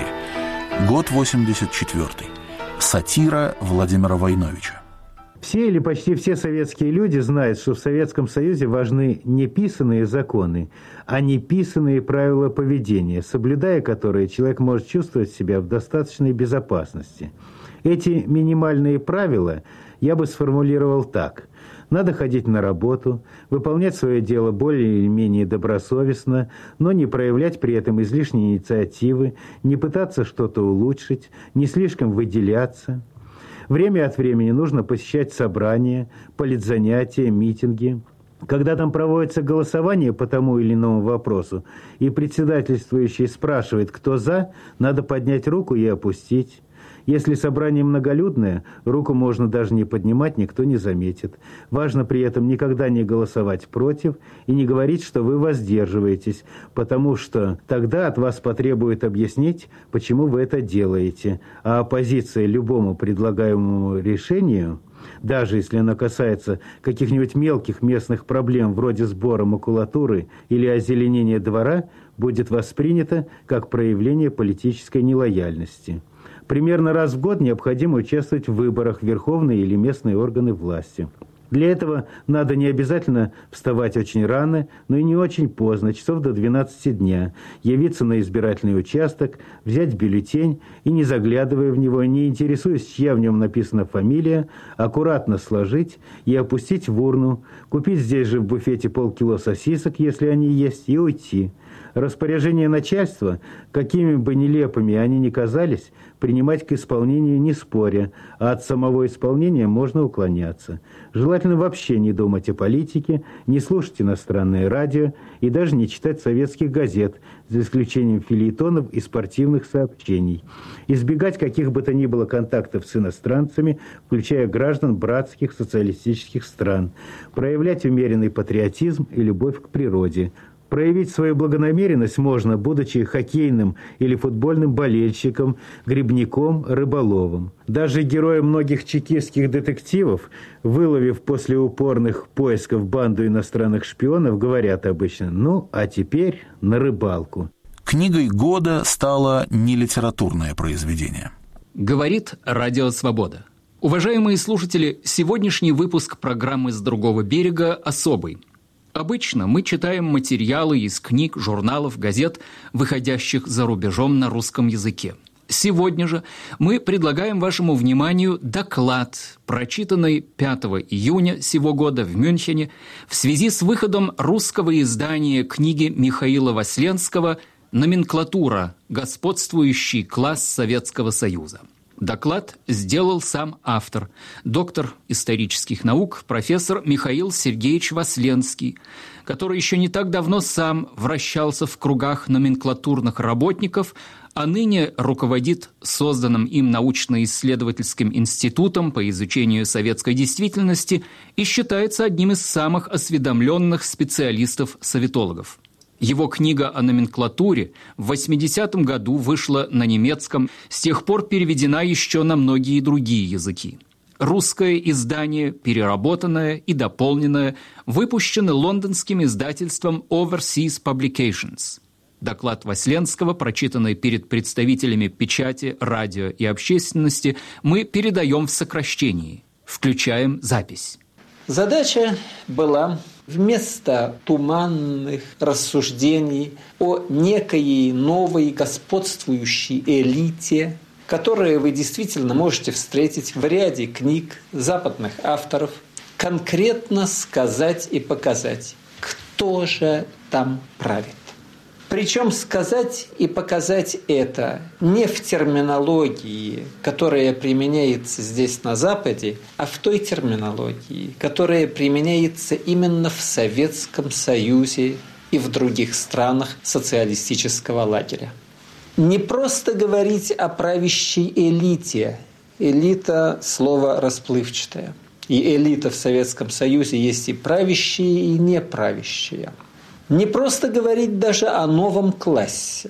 Год восемьдесят четвёртый. Сатира Владимира Войновича. Все или почти все советские люди знают, что в Советском Союзе важны не писанные законы, а неписанные правила поведения, соблюдая которые человек может чувствовать себя в достаточной безопасности. Эти минимальные правила я бы сформулировал так. Надо ходить на работу, выполнять свое дело более или менее добросовестно, но не проявлять при этом излишней инициативы, не пытаться что-то улучшить, не слишком выделяться. Время от времени нужно посещать собрания, политзанятия, митинги. Когда там проводится голосование по тому или иному вопросу, и председательствующий спрашивает, кто за, надо поднять руку и опустить. Если собрание многолюдное, руку можно даже не поднимать, никто не заметит. Важно при этом никогда не голосовать против и не говорить, что вы воздерживаетесь, потому что тогда от вас потребуют объяснить, почему вы это делаете. А оппозиция любому предлагаемому решению, даже если оно касается каких-нибудь мелких местных проблем вроде сбора макулатуры или озеленения двора, будет воспринята как проявление политической нелояльности. Примерно раз в год необходимо участвовать в выборах в верховные или местные органы власти. Для этого надо не обязательно вставать очень рано, но и не очень поздно, часов до двенадцати дня, явиться на избирательный участок, взять бюллетень и, не заглядывая в него, не интересуясь, чья в нем написана фамилия, аккуратно сложить и опустить в урну, купить здесь же в буфете полкило сосисок, если они есть, и уйти. Распоряжения начальства, какими бы нелепыми они ни казались, принимать к исполнению не споря, а от самого исполнения можно уклоняться. Желательно вообще не думать о политике, не слушать иностранное радио и даже не читать советских газет, за исключением фельетонов и спортивных сообщений. Избегать каких бы то ни было контактов с иностранцами, включая граждан братских социалистических стран. Проявлять умеренный патриотизм и любовь к природе. Проявить свою благонамеренность можно, будучи хоккейным или футбольным болельщиком, грибником, рыболовом. Даже герои многих чекистских детективов, выловив после упорных поисков банду иностранных шпионов, говорят обычно: «Ну, а теперь на рыбалку». Книгой года стало нелитературное произведение. Говорит Радио Свобода. Уважаемые слушатели, сегодняшний выпуск программы «С другого берега» особый. Обычно мы читаем материалы из книг, журналов, газет, выходящих за рубежом на русском языке. Сегодня же мы предлагаем вашему вниманию доклад, прочитанный пятого июня сего года в Мюнхене в связи с выходом русского издания книги Михаила Васленского «Номенклатура. Господствующий класс Советского Союза». Доклад сделал сам автор, доктор исторических наук, профессор Михаил Сергеевич Васленский, который еще не так давно сам вращался в кругах номенклатурных работников, а ныне руководит созданным им научно-исследовательским институтом по изучению советской действительности и считается одним из самых осведомленных специалистов-советологов. Его книга о номенклатуре в восьмидесятом году вышла на немецком, с тех пор переведена еще на многие другие языки. Русское издание, переработанное и дополненное, выпущено лондонским издательством Overseas Publications. Доклад Васленского, прочитанный перед представителями печати, радио и общественности, мы передаем в сокращении. Включаем запись. Задача была вместо туманных рассуждений о некой новой господствующей элите, которые вы действительно можете встретить в ряде книг западных авторов, конкретно сказать и показать, кто же там правит. Причем сказать и показать это не в терминологии, которая применяется здесь на Западе, а в той терминологии, которая применяется именно в Советском Союзе и в других странах социалистического лагеря. Не просто говорить о правящей элите. Элита – слово расплывчатое. И элита в Советском Союзе есть и правящие, и неправящие. Не просто говорить даже о новом классе.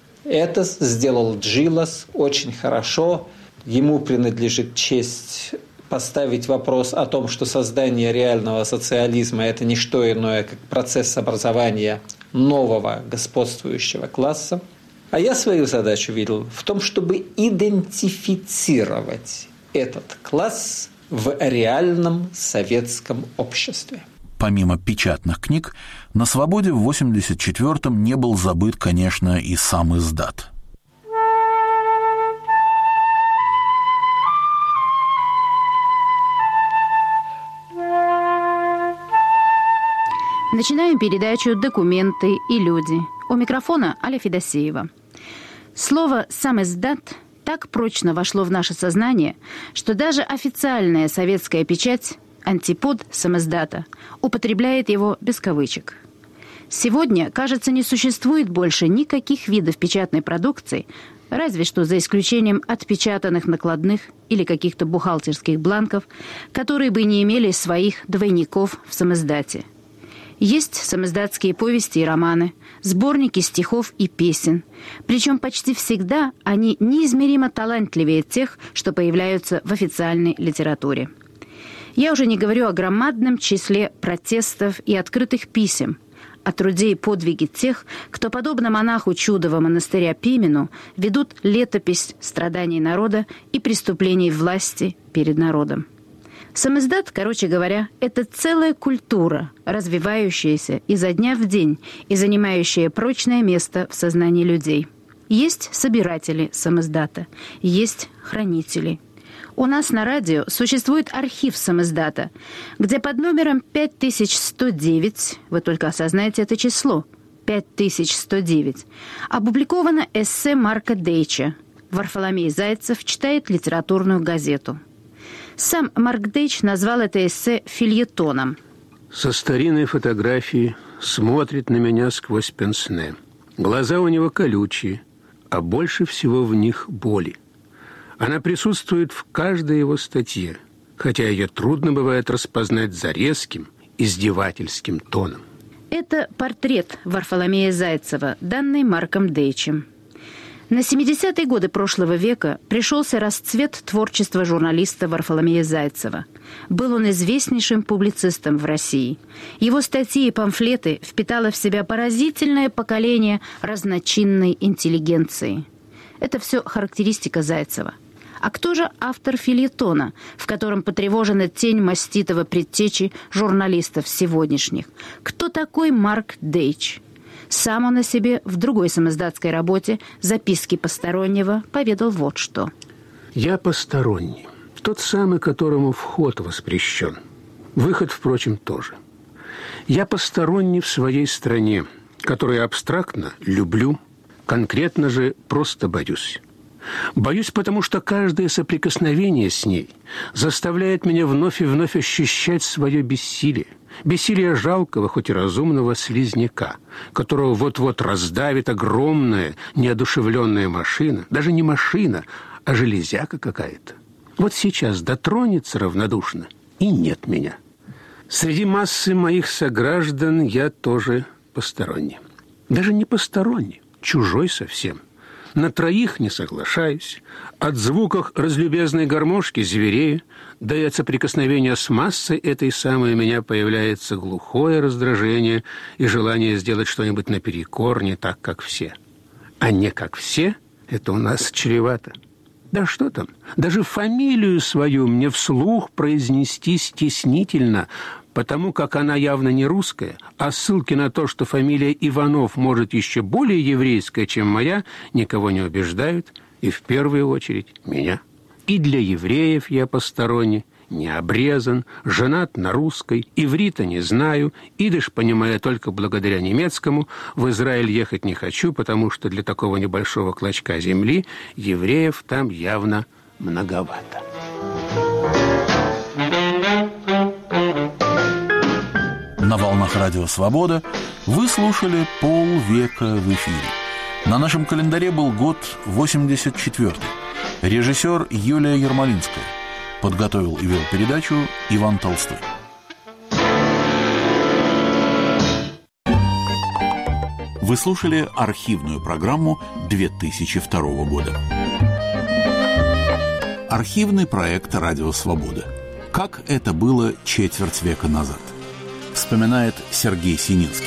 Это сделал Джилас очень хорошо. Ему принадлежит честь поставить вопрос о том, что создание реального социализма – это не что иное, как процесс образования нового господствующего класса. А я свою задачу видел в том, чтобы идентифицировать этот класс в реальном советском обществе. Помимо печатных книг, на «Свободе» в восемьдесят четвёртом не был забыт, конечно, и сам издат. Начинаем передачу «Документы и люди». У микрофона Аля Федосеева. Слово «самиздат» так прочно вошло в наше сознание, что даже официальная советская печать, антипод самиздата, употребляет его без кавычек. Сегодня, кажется, не существует больше никаких видов печатной продукции, разве что за исключением отпечатанных накладных или каких-то бухгалтерских бланков, которые бы не имели своих двойников в самиздате. Есть самиздатские повести и романы, сборники стихов и песен. Причем почти всегда они неизмеримо талантливее тех, что появляются в официальной литературе. Я уже не говорю о громадном числе протестов и открытых писем, о труде и подвиге тех, кто, подобно монаху чудового монастыря Пимену, ведут летопись страданий народа и преступлений власти перед народом. Самиздат, короче говоря, это целая культура, развивающаяся изо дня в день и занимающая прочное место в сознании людей. Есть собиратели самиздата, есть хранители. У нас на радио существует архив самиздата, где под номером пять тысяч сто девять, вы только осознаете это число, пять тысяч сто девять, опубликовано эссе Марка Дейча «Варфоломей Зайцев читает литературную газету». Сам Марк Дейч назвал это эссе фельетоном. Со старинной фотографии смотрит на меня сквозь пенсне. Глаза у него колючие, а больше всего в них боли. Она присутствует в каждой его статье, хотя ее трудно бывает распознать за резким, издевательским тоном. Это портрет Варфоломея Зайцева, данный Марком Дейчем. На семидесятые годы прошлого века пришелся расцвет творчества журналиста Варфоломея Зайцева. Был он известнейшим публицистом в России. Его статьи и памфлеты впитало в себя поразительное поколение разночинной интеллигенции. Это все характеристика Зайцева. А кто же автор фельетона, в котором потревожена тень маститого предтечи журналистов сегодняшних? Кто такой Марк Дейч? Сам он о себе в другой самиздатской работе «Записки постороннего» поведал вот что. «Я посторонний, тот самый, которому вход воспрещен. Выход, впрочем, тоже. Я посторонний в своей стране, которую абстрактно люблю, конкретно же просто боюсь. Боюсь, потому что каждое соприкосновение с ней заставляет меня вновь и вновь ощущать свое бессилие. Бессилие жалкого, хоть и разумного слизняка, которого вот-вот раздавит огромная, неодушевленная машина, даже не машина, а железяка какая-то. Вот сейчас дотронется равнодушно, и нет меня. Среди массы моих сограждан я тоже посторонний. Даже не посторонний, чужой совсем. На троих не соглашаюсь, от звуков разлюбезной гармошки зверею, да и от соприкосновения с массой этой самой у меня появляется глухое раздражение и желание сделать что-нибудь наперекор, не так, как все. А не как все – это у нас чревато. Да что там, даже фамилию свою мне вслух произнести стеснительно, потому как она явно не русская, а ссылки на то, что фамилия Иванов может еще более еврейская, чем моя, никого не убеждают, и в первую очередь меня. И для евреев я посторонний, не обрезан, женат на русской, иврита не знаю, идыш понимаю только благодаря немецкому, в Израиль ехать не хочу, потому что для такого небольшого клочка земли евреев там явно многовато. На волнах радио «Свобода» вы слушали полвека в эфире. На нашем календаре был год восемьдесят четвёртый. Режиссер Юлия Ермолинская. Подготовил и вел передачу Иван Толстой. Вы слушали архивную программу две тысячи второго года. Архивный проект «Радио Свобода». Как это было четверть века назад? Вспоминает Сергей Сининский.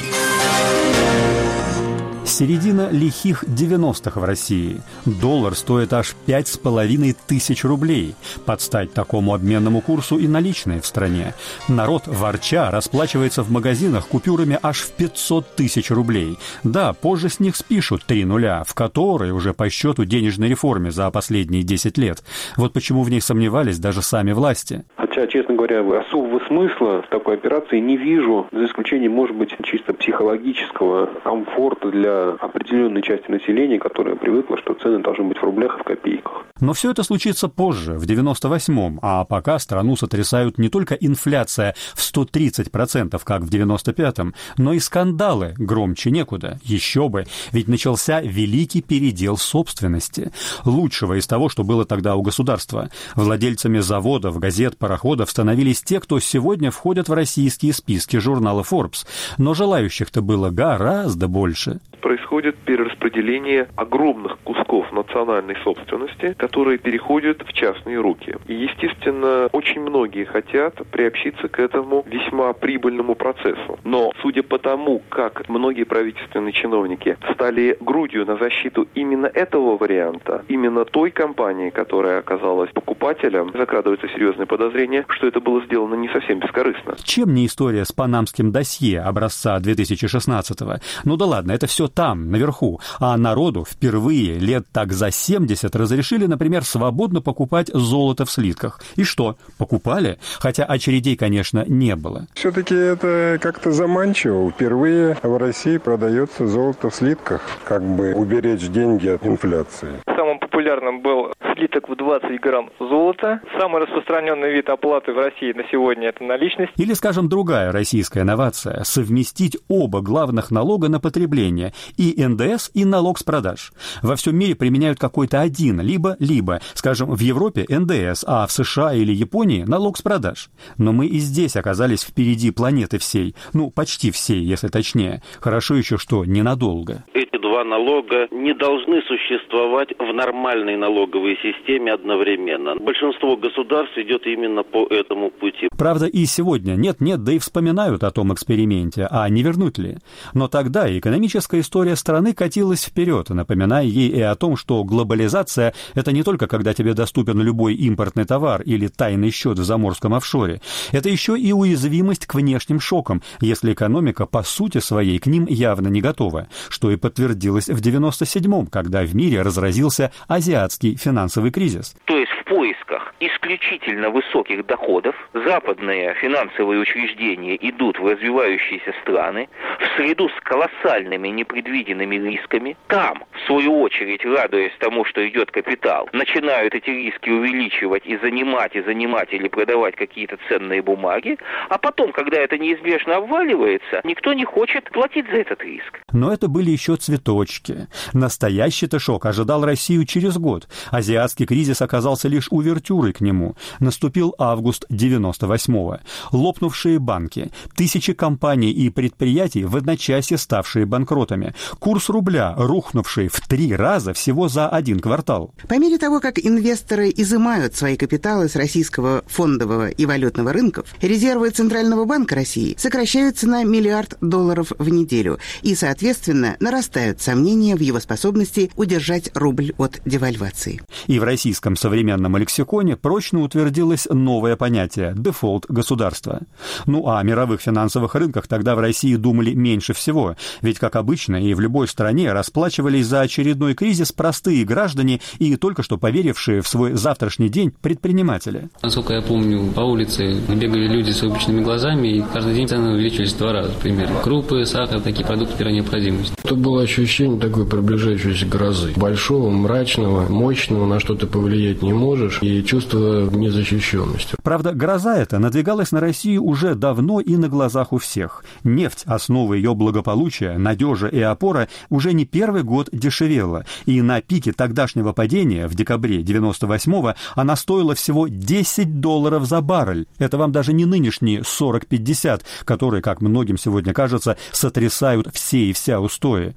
Середина лихих девяностых в России. Доллар стоит аж пять с половиной тысяч рублей. Под стать такому обменному курсу и наличные в стране. Народ, ворча, расплачивается в магазинах купюрами аж в пятьсот тысяч рублей. Да, позже с них спишут три нуля, в которой уже по счету денежной реформе за последние десять лет. Вот почему в ней сомневались даже сами власти. Хотя, честно говоря, особого смысла в такой операции не вижу, за исключением, может быть, чисто психологического комфорта для определенной части населения, которая привыкла, что цены должны быть в рублях и в копейках. Но все это случится позже, в девяносто восьмом, а пока страну сотрясают не только инфляция в сто тридцать процентов, как в девяносто пятом, но и скандалы громче некуда. Еще бы, ведь начался великий передел собственности. Лучшего из того, что было тогда у государства. Владельцами заводов, газет, пароходов становились те, кто сегодня входят в российские списки журнала Forbes. Но желающих-то было гораздо больше. Происходит перераспределение огромных кусков национальной собственности, которые переходят в частные руки. И, естественно, очень многие хотят приобщиться к этому весьма прибыльному процессу. Но, судя по тому, как многие правительственные чиновники стали грудью на защиту именно этого варианта, именно той компании, которая оказалась покупателем, закрадывается серьезное подозрение, что это было сделано не совсем бескорыстно. Чем не история с панамским досье образца две тысячи шестнадцатого? Ну да ладно, это все там, наверху. А народу впервые лет так за семьдесят разрешили, например, свободно покупать золото в слитках. И что? Покупали? Хотя очередей, конечно, не было. Все-таки это как-то заманчиво. Впервые в России продается золото в слитках, как бы уберечь деньги от инфляции. Самым популярным был слиток в двадцать грамм золота. Самый распространенный вид оплаты в России на сегодня – это наличность. Или, скажем, другая российская новация – совместить оба главных налога на потребление – и эн дэ эс, и налог с продаж. Во всем мире применяют какой-то один, либо-либо. Скажем, в Европе эн дэ эс, а в США или Японии налог с продаж. Но мы и здесь оказались впереди планеты всей. Ну, почти всей, если точнее. Хорошо еще, что ненадолго. Эти два налога не должны существовать в нормальной налоговой системе одновременно. Большинство государств идет именно по этому пути. Правда, и сегодня нет-нет, да и вспоминают о том эксперименте, а не вернуть ли. Но тогда экономическая история страны катилась вперед, напоминая ей и о том, что глобализация – это не только когда тебе доступен любой импортный товар или тайный счет в заморском офшоре. Это еще и уязвимость к внешним шокам, если экономика по сути своей к ним явно не готова, что и подтвердилось в девяносто седьмом, когда в мире разразился азиатский финансовый кризис. То есть в поисках исключительно высоких доходов западные финансовые учреждения идут в развивающиеся страны в среду с колоссальными непредвиденными рисками. Там, в свою очередь, радуясь тому, что идет капитал, начинают эти риски увеличивать и занимать, и занимать или продавать какие-то ценные бумаги, а потом, когда это неизбежно обваливается, никто не хочет платить за этот риск. Но это были еще цветочки. Настоящий-то шок ожидал Россию через год. Азиатский кризис оказался лишь увертюрой к нему. Наступил август девяносто восьмого. Лопнувшие банки, тысячи компаний и предприятий, в одночасье ставшие банкротами, курс рубля, рухнувший в три раза всего за один квартал. По мере того, как инвесторы изымают свои капиталы с российского фондового и валютного рынков, резервы Центрального банка России сокращаются на миллиард долларов в неделю, и, соответственно, нарастают сомнения в его способности удержать рубль от девальвации. И в российском современном лексиконе прочно утвердилось новое понятие – дефолт государства. Ну а о мировых финансовых рынках тогда в России думали меньше всего, ведь, как обычно, и в любой стране расплачивались за очередной кризис простые граждане и только что поверившие в свой завтрашний день предприниматели. Насколько я помню, по улице бегали люди с выпученными глазами, и каждый день цены увеличивались в два раза, примерно. Крупы, сахар, такие продукты первой необходимости. Это было ощущение такой приближающейся грозы. Большого, мрачного, мощного, на что ты повлиять не можешь, и чувство незащищенности. Правда, гроза эта надвигалась на Россию уже давно и на глазах у всех. Нефть, основа ее благополучия, надежа и опора, уже не первый год дешевела, и на пике тогдашнего падения в декабре девяносто восьмого она стоила всего десять долларов за баррель. Это вам даже не нынешние сорок-пятьдесят, которые, как многим сегодня кажется, сотрясают все и вся устои. Впрочем,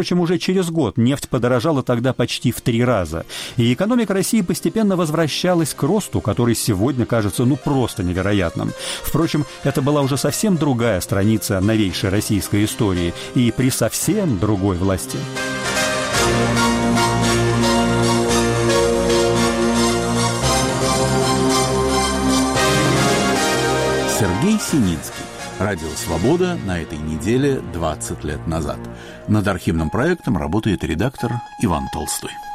Впрочем, уже через год нефть подорожала тогда почти в три раза, и экономика России постепенно возвращалась к росту, который сегодня кажется ну просто невероятным. Впрочем, это была уже совсем другая страница новейшей российской истории и при совсем другой власти. Сергей Синицкий. Радио «Свобода» на этой неделе двадцать лет назад. Над архивным проектом работает редактор Иван Толстой.